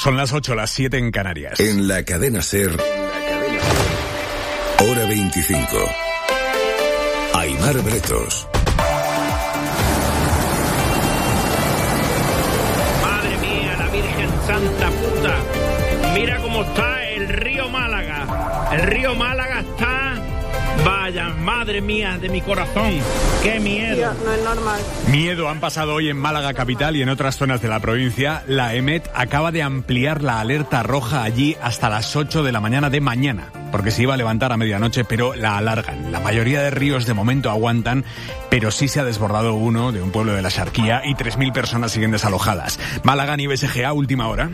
Son las 8, las 7 en Canarias. En la cadena SER, hora 25. Aimar Bretos. Madre mía, la Virgen Santa puta. Mira cómo está el río Málaga. El río Málaga está... Vaya, madre mía de mi corazón, qué miedo. Tío, no es normal. Miedo han pasado hoy en Málaga capital y en otras zonas de la provincia. La EMET acaba de ampliar la alerta roja allí hasta las 8 de la mañana de mañana, porque se iba a levantar a medianoche, pero la alargan. La mayoría de ríos de momento aguantan, pero sí se ha desbordado uno de un pueblo de la Xarquía y 3.000 personas siguen desalojadas. Málaga y BSGA, última hora.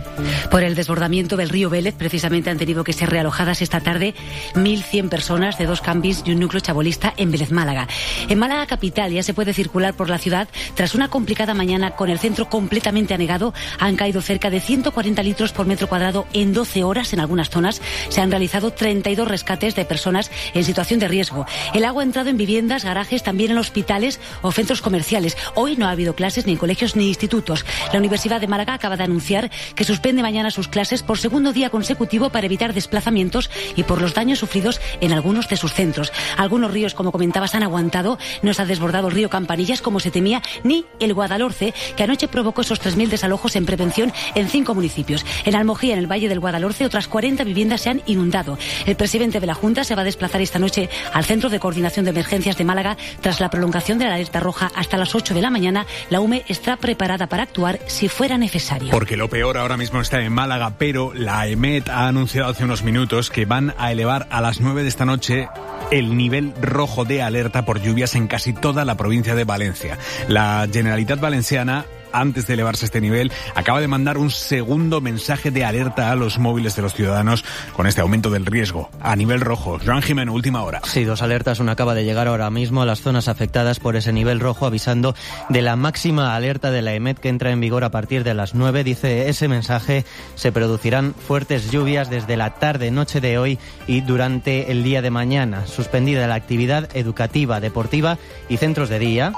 Por el desbordamiento del río Vélez, precisamente han tenido que ser realojadas esta tarde 1.100 personas de 2 campings y un núcleo chabolista en Vélez, Málaga. En Málaga capital ya se puede circular por la ciudad. Tras una complicada mañana con el centro completamente anegado, han caído cerca de 140 litros por metro cuadrado en 12 horas en algunas zonas. Se han realizado 32 rescates de personas en situación de riesgo. El agua ha entrado en viviendas, garajes, también en hospitales o centros comerciales. Hoy no ha habido clases ni en colegios ni institutos. La Universidad de Málaga acaba de anunciar que suspende mañana sus clases por segundo día consecutivo para evitar desplazamientos y por los daños sufridos en algunos de sus centros. Algunos ríos, como comentabas, han aguantado. No se ha desbordado el río Campanillas como se temía, ni el Guadalhorce, que anoche provocó esos 3.000 desalojos en prevención en 5 municipios. En Almojía, en el Valle del Guadalhorce, otras 40 viviendas se han inundado. El presidente de la Junta se va a desplazar esta noche al Centro de Coordinación de Emergencias de Málaga. Tras la prolongación de la alerta roja hasta las 8 de la mañana, la UME está preparada para actuar si fuera necesario. Porque lo peor ahora mismo está en Málaga, pero la EMET ha anunciado hace unos minutos que van a elevar a las 9 de esta noche el nivel rojo de alerta por lluvias en casi toda la provincia de Valencia. La Generalitat Valenciana, antes de elevarse este nivel, acaba de mandar un segundo mensaje de alerta a los móviles de los ciudadanos con este aumento del riesgo a nivel rojo. Joan Jimeno, última hora. Sí, 2 alertas. Una acaba de llegar ahora mismo a las zonas afectadas por ese nivel rojo, avisando de la máxima alerta de la EMET que entra en vigor a partir de las 9. Dice ese mensaje: se producirán fuertes lluvias desde la tarde-noche de hoy y durante el día de mañana. Suspendida la actividad educativa, deportiva y centros de día.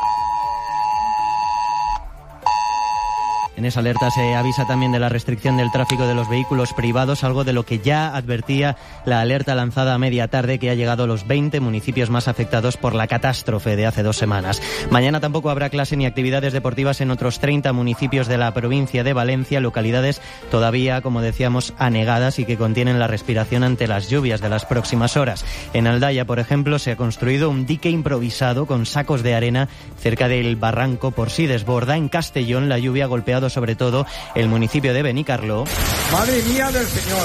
En esa alerta se avisa también de la restricción del tráfico de los vehículos privados, algo de lo que ya advertía la alerta lanzada a media tarde, que ha llegado a los 20 municipios más afectados por la catástrofe de hace 2 semanas. Mañana tampoco habrá clase ni actividades deportivas en otros 30 municipios de la provincia de Valencia, localidades todavía, como decíamos, anegadas y que contienen la respiración ante las lluvias de las próximas horas. En Aldaya, por ejemplo, se ha construido un dique improvisado con sacos de arena cerca del barranco por si desborda. En Castellón, la lluvia ha golpeado sobre todo el municipio de Benicarló. ¡Madre mía del Señor!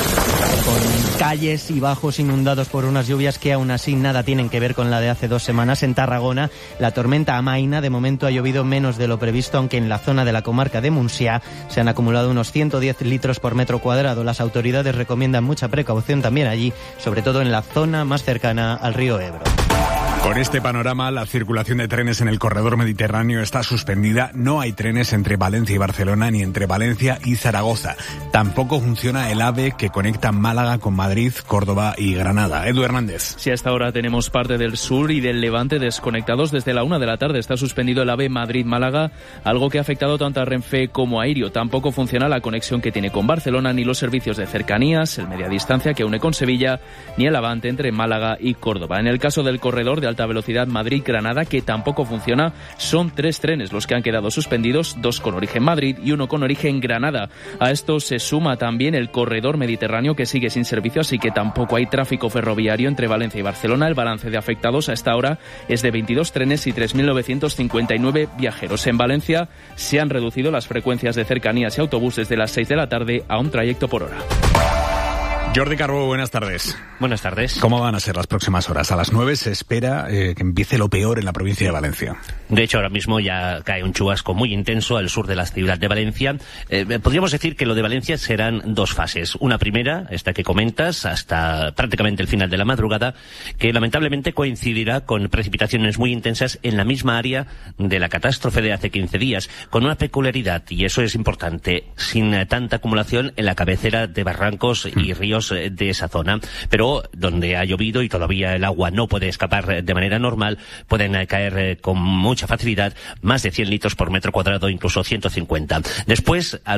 Con calles y bajos inundados por unas lluvias que aún así nada tienen que ver con la de hace 2 semanas. En Tarragona, la tormenta Amaina de momento ha llovido menos de lo previsto, aunque en la zona de la comarca de Montsià se han acumulado unos 110 litros por metro cuadrado. Las autoridades recomiendan mucha precaución también allí, sobre todo en la zona más cercana al río Ebro. Con este panorama, la circulación de trenes en el corredor mediterráneo está suspendida. No hay trenes entre Valencia y Barcelona ni entre Valencia y Zaragoza. Tampoco funciona el AVE que conecta Málaga con Madrid, Córdoba y Granada. Edu Hernández. Sí, hasta ahora tenemos parte del sur y del levante desconectados. Desde la 1 de la tarde está suspendido el AVE Madrid-Málaga, algo que ha afectado tanto a Renfe como a Irio. Tampoco funciona la conexión que tiene con Barcelona, ni los servicios de cercanías, el media distancia que une con Sevilla, ni el Avante entre Málaga y Córdoba. En el caso del corredor de alta velocidad Madrid-Granada, que tampoco funciona, son 3 trenes los que han quedado suspendidos, 2 con origen Madrid y 1 con origen Granada. A esto se suma también el corredor mediterráneo, que sigue sin servicio, así que tampoco hay tráfico ferroviario entre Valencia y Barcelona. El balance de afectados a esta hora es de 22 trenes y 3.959 viajeros. En Valencia se han reducido las frecuencias de cercanías y autobuses de las 6 de la tarde a un trayecto por hora. Jordi Carbó, buenas tardes. Buenas tardes. ¿Cómo van a ser las próximas horas? A las 9 se espera que empiece lo peor en la provincia de Valencia. De hecho, ahora mismo ya cae un chubasco muy intenso al sur de la ciudad de Valencia. Podríamos decir que lo de Valencia serán 2 fases. Una primera, esta que comentas, hasta prácticamente el final de la madrugada, que lamentablemente coincidirá con precipitaciones muy intensas en la misma área de la catástrofe de hace 15 días, con una peculiaridad, y eso es importante, sin tanta acumulación en la cabecera de barrancos y ríos de esa zona, pero donde ha llovido y todavía el agua no puede escapar de manera normal, pueden caer con mucha facilidad más de 100 litros por metro cuadrado, incluso 150. Después,